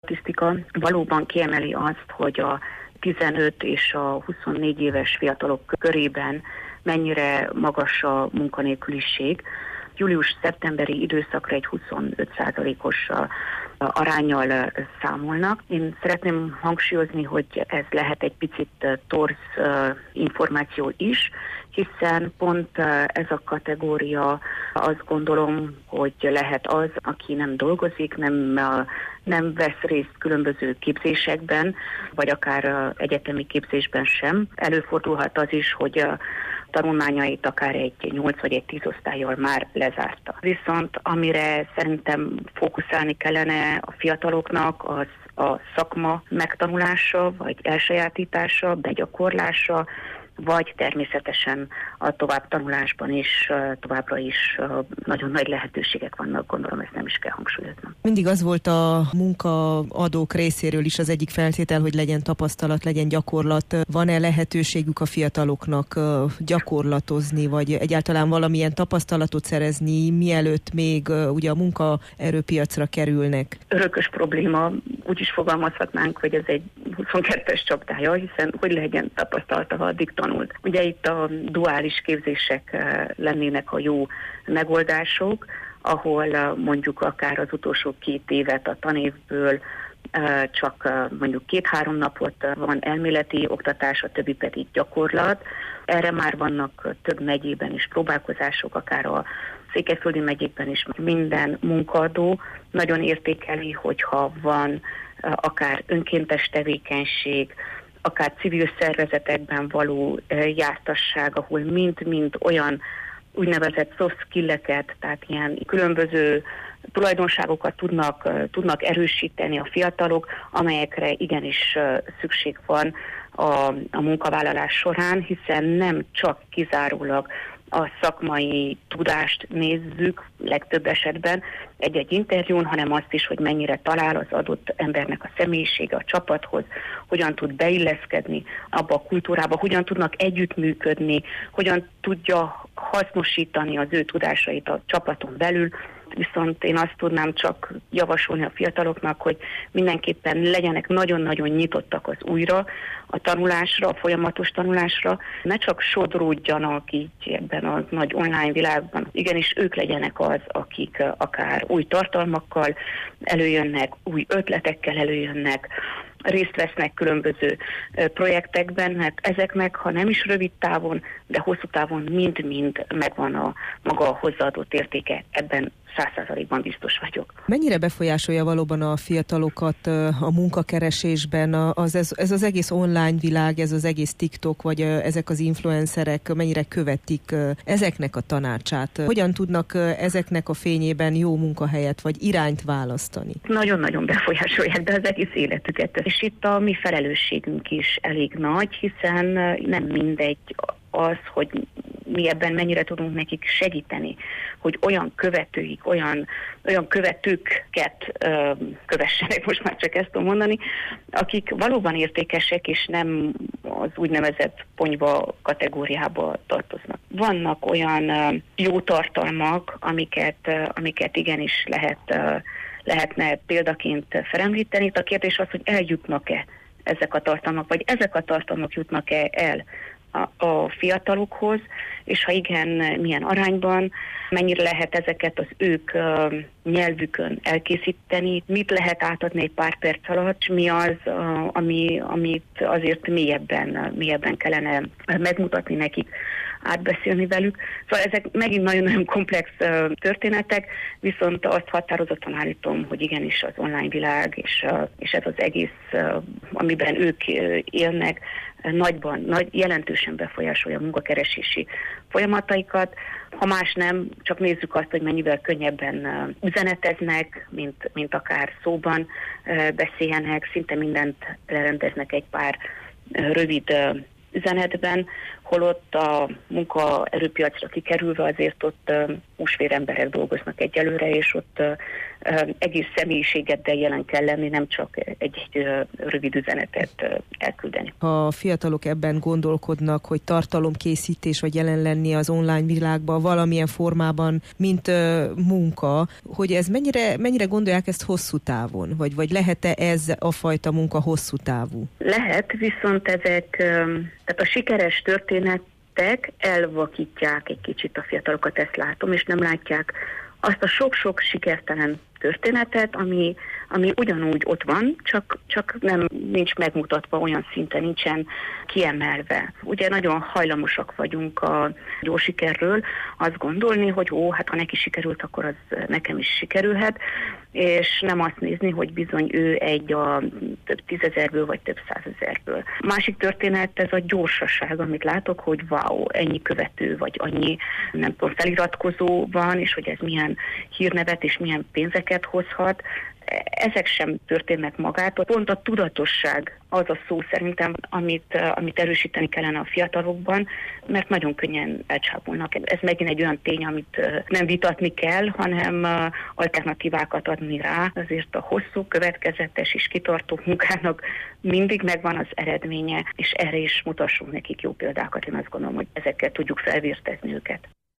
statisztika valóban kiemeli azt, hogy a 15 és a 24 éves fiatalok körében mennyire magas a munkanélküliség. Július-szeptemberi időszakra egy 25%-os aránnyal számolnak. Én szeretném hangsúlyozni, hogy ez lehet egy picit torz információ is, hiszen pont ez a kategória, azt gondolom, hogy lehet az, aki nem dolgozik, nem vesz részt különböző képzésekben, vagy akár egyetemi képzésben sem. Előfordulhat az is, hogy a tanulmányait akár egy 8 vagy egy 10 osztállyal már lezárta. Viszont amire szerintem fókuszálni kellene a fiataloknak, az a szakma megtanulása, vagy elsajátítása, begyakorlása, vagy természetesen a továbbtanulásban is továbbra is nagyon nagy lehetőségek vannak, gondolom ezt nem is kell hangsúlyoznom. Mindig az volt a munkaadók részéről is az egyik feltétel, hogy legyen tapasztalat, legyen gyakorlat. Van-e lehetőségük a fiataloknak gyakorlatozni, vagy egyáltalán valamilyen tapasztalatot szerezni, mielőtt még ugye a munkaerőpiacra kerülnek? Örökös probléma, úgy is fogalmazhatnánk, hogy ez egy 22-es csapdája, hiszen hogy legyen tapasztalata, ha addig tanult. Ugye itt a duális képzések lennének a jó megoldások, ahol mondjuk akár az utolsó 2 évet a tanévből csak mondjuk 2-3 napot van elméleti oktatás, a többi pedig gyakorlat. Erre már vannak több megyében is próbálkozások, akár a Székelyföldi megyékben is. Minden munkaadó nagyon értékeli, hogyha van akár önkéntes tevékenység, akár civil szervezetekben való jártasság, ahol mind-mind olyan úgynevezett soft skill-eket, tehát ilyen különböző tulajdonságokat tudnak erősíteni a fiatalok, amelyekre igenis szükség van a munkavállalás során, hiszen nem csak kizárólag a szakmai tudást nézzük legtöbb esetben egy-egy interjún, hanem azt is, hogy mennyire talál az adott embernek a személyisége a csapathoz, hogyan tud beilleszkedni abba a kultúrába, hogyan tudnak együttműködni, hogyan tudja hasznosítani az ő tudásait a csapaton belül. Viszont én azt tudnám csak javasolni a fiataloknak, hogy mindenképpen legyenek nagyon-nagyon nyitottak az újra, a tanulásra, a folyamatos tanulásra. Ne csak sodródjanak így ebben a nagy online világban. Igenis ők legyenek az, akik akár új tartalmakkal előjönnek, új ötletekkel előjönnek, részt vesznek különböző projektekben, mert ezeknek, ha nem is rövid távon, de hosszú távon mind-mind megvan a maga hozzáadott értéke, ebben 100%-ban biztos vagyok. Mennyire befolyásolja valóban a fiatalokat a munkakeresésben ez az egész online világ, ez az egész TikTok, vagy ezek az influencerek mennyire követik ezeknek a tanácsát? Hogyan tudnak ezeknek a fényében jó munkahelyet vagy irányt választani? Nagyon-nagyon befolyásolják, de az egész életüket. És itt a mi felelősségünk is elég nagy, hiszen nem mindegy az, hogy mi ebben mennyire tudunk nekik segíteni, hogy olyan követőik, olyan követőket kövessenek, most már csak ezt tudom mondani, akik valóban értékesek, és nem az úgynevezett ponyva kategóriába tartoznak. Vannak olyan jó tartalmak, amiket igenis lehetne példaként felemlíteni. A kérdés az, hogy eljutnak-e ezek a tartalmak, vagy ezek a tartalmak jutnak-e el a fiatalokhoz, és ha igen, milyen arányban, mennyire lehet ezeket az ők nyelvükön elkészíteni, mit lehet átadni egy pár perc alatt, mi az, amit azért mélyebben kellene megmutatni nekik, átbeszélni velük. Szóval ezek megint nagyon-nagyon komplex történetek, viszont azt határozottan állítom, hogy igenis az online világ és ez az egész, amiben ők élnek, jelentősen befolyásolja a munkakeresési folyamataikat. Ha más nem, csak nézzük azt, hogy mennyivel könnyebben üzeneteznek, mint akár szóban beszéljenek, szinte mindent lerendeznek egy pár rövid üzenetben, holott a munkaerőpiacra kikerülve azért ott húsvér emberek dolgoznak egyelőre, és ott egész személyiségeddel jelen kell lenni, nem csak egy rövid üzenetet elküldeni. A fiatalok ebben gondolkodnak, hogy tartalomkészítés vagy jelen lenni az online világban valamilyen formában, mint munka, hogy ez mennyire gondolják ezt hosszú távon? Vagy lehet-e ez a fajta munka hosszú távú? Lehet, viszont tehát a sikeres történetek elvakítják egy kicsit a fiatalokat, ezt látom, és nem látják azt a sok-sok sikertelen történetet, ami ugyanúgy ott van, csak nincs megmutatva olyan szinten, nincsen kiemelve. Ugye nagyon hajlamosak vagyunk a jó sikerről azt gondolni, hogy hát ha neki sikerült, akkor az nekem is sikerülhet, és nem azt nézni, hogy bizony ő egy a több tízezerből vagy több százezerből. Másik történet ez a gyorsaság, amit látok, hogy wow, ennyi követő, vagy annyi, nem tudom, feliratkozó van, és hogy ez milyen hírnevet és milyen pénzeket hozhat. Ezek sem történnek magától. Pont a tudatosság az a szó szerintem, amit erősíteni kellene a fiatalokban, mert nagyon könnyen elcsábulnak. Ez megint egy olyan tény, amit nem vitatni kell, hanem alternatívákat adni rá. Azért a hosszú, következetes és kitartó munkának mindig megvan az eredménye, és erre is mutassunk nekik jó példákat. Én azt gondolom, hogy ezekkel tudjuk felvértezni őket.